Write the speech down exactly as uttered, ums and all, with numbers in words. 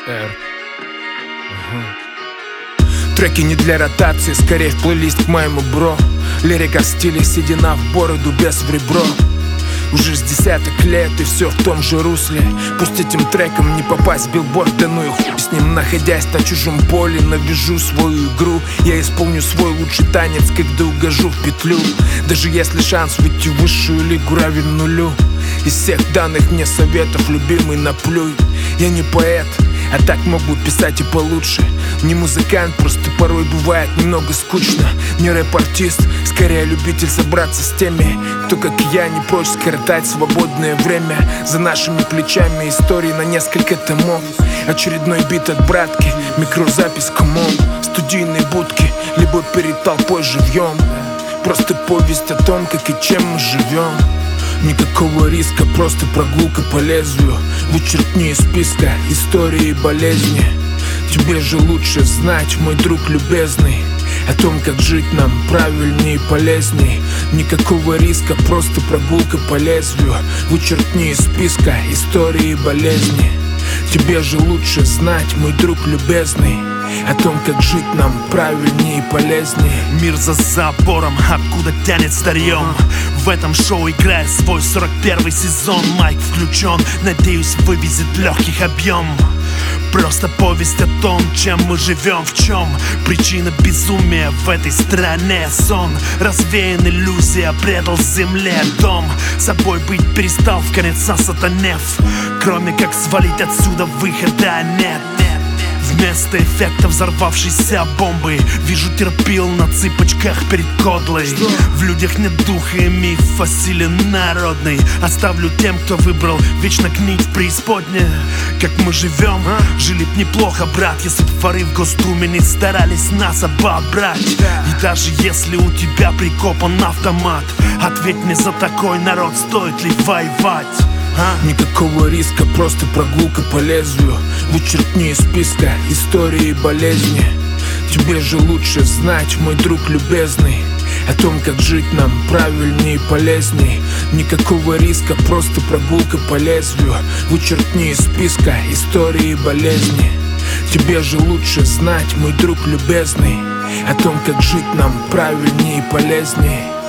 Р. Ага. Треки не для ротации, скорее в плейлист к моему бро. Лирика в стиле седина в бороду, без в ребро. Уже с десяток лет и все в том же русле. Пусть этим треком не попасть в билборд, да ну и хуй с ним. Находясь на чужом поле, навяжу свою игру. Я исполню свой лучший танец, когда угожу в петлю. Даже если шанс выйти в высшую лигу равен нулю. Из всех данных мне советов, любимый, наплюй. Я не поэт, а так могу писать и получше. Не музыкант, просто порой бывает немного скучно. Не рэп-артист, скорее любитель собраться с теми, кто, как и я, не прочь скоротать свободное время. За нашими плечами истории на несколько томов. Очередной бит от братки, микрозапись комом. Студийные будки, либо перед толпой живьем. Просто повесть о том, как и чем мы живем. Никакого риска, просто прогулка по лезвию. Вычеркни из списка истории и болезни. Тебе же лучше знать, мой друг любезный, о том, как жить нам правильнее и полезней. Никакого риска, просто прогулка по лезвию. Вычеркни из списка истории и болезни. Тебе же лучше знать, мой друг любезный, о том, как жить нам правильнее и полезнее. Мир за забором, откуда тянет старьем. В этом шоу играет свой сорок первый сезон. Майк включен, надеюсь, вывезет легких объем. Просто повесть о том, чем мы живем, в чем причина безумия в этой стране. Сон развеян, иллюзия предал земле дом. Собой быть перестал, в конец осатанев. Кроме как свалить отсюда, выхода нет. Вместо эффекта взорвавшейся бомбы вижу терпил на цыпочках перед кодлой. В людях нет духа и миф, а силен народный. Оставлю тем, кто выбрал вечно гнить в преисподне. Как мы живем, жили б неплохо, брат, если б воры в Госдуме не старались нас обобрать. И даже если у тебя прикопан автомат, ответь мне, за такой народ стоит ли воевать? А? Никакого риска, просто прогулка по лезвию. Вычеркни из списка истории и болезни. Тебе же лучше знать, мой друг любезный, о том, как жить нам правильнее и полезней. Никакого риска, просто прогулка по лезвию. Вычеркни из списка истории и болезни. Тебе же лучше знать, мой друг любезный, о том, как жить нам правильнее и полезней.